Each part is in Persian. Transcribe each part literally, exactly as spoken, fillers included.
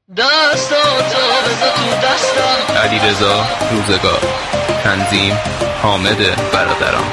دستاتو بذار تو دستم. علیرضا روزگار. تنظیم حامد برادران.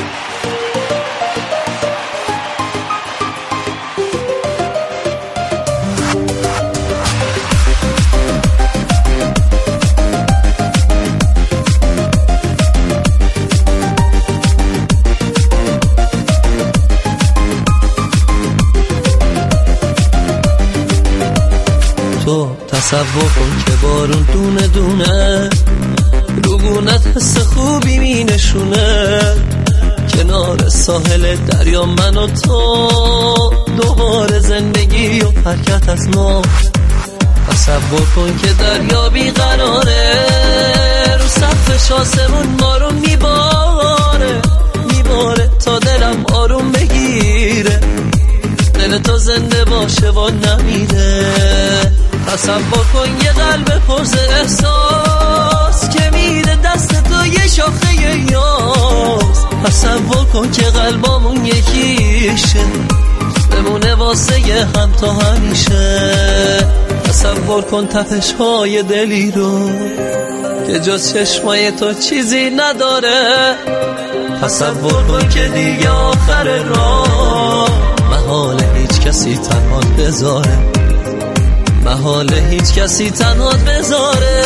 تو تصور کن که بارون دونه دونه روگونت حس خوبی می نشونه، کنار ساحل دریا من و تو، دوباره زندگی و حرکت از ما. تصور کن که دریا بیقراره، رو سقفش آسمون ما رو میباره میباره تا دلم آروم بگیره، دل تو زنده باشه و نمیره. تصور کن یه قلب پرز احساس که میده دست تو یه شاخه یاس. تصور کن که قلبامون یکیشه، بمونه واسه هم تا همیشه. تصور کن تپش های دلی رو که جز چشمای تو چیزی نداره. تصور کن که دیگه آخر راه، محال هیچ کسی تنها بذاره، محال هیچ کسی تنها بذاره.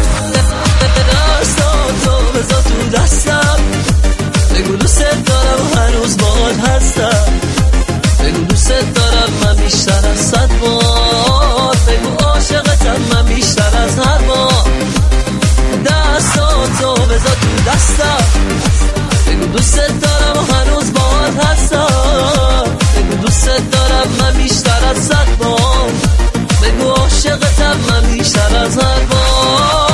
دستاتو بذار تو دستم، بگو دوست دارم هنوز باهات هستم، بگو دوست دارم من بیشتر از صد بار، بگو عاشقتم من بیشتر از هر بار. دستاتو بذار تو دستم، بگو دوست دارم هنوز باهات هستم، بگو دوست دارم من بیشتر از صد بار، بگو عاشقتم من بیشتر از هر بار.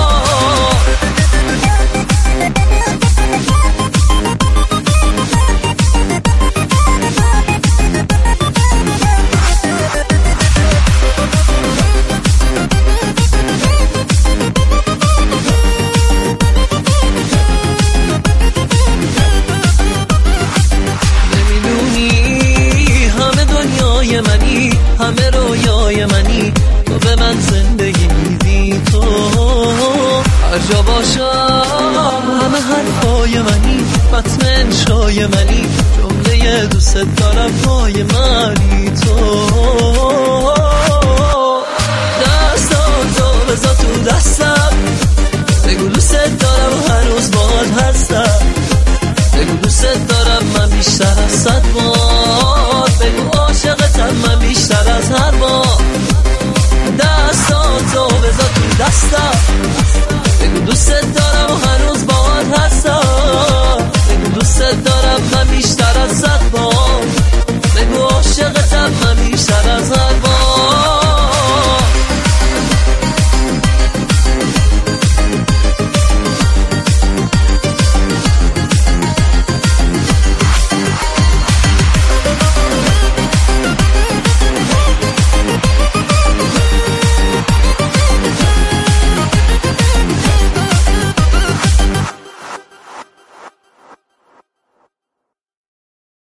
نمیدونی همه دنیای منی، همه رویای منی، تو به من زندگی میدی. تو هر جا باشم همه حرفای منی، ختم انشای منی، جمله دوست دارم پای منی. تو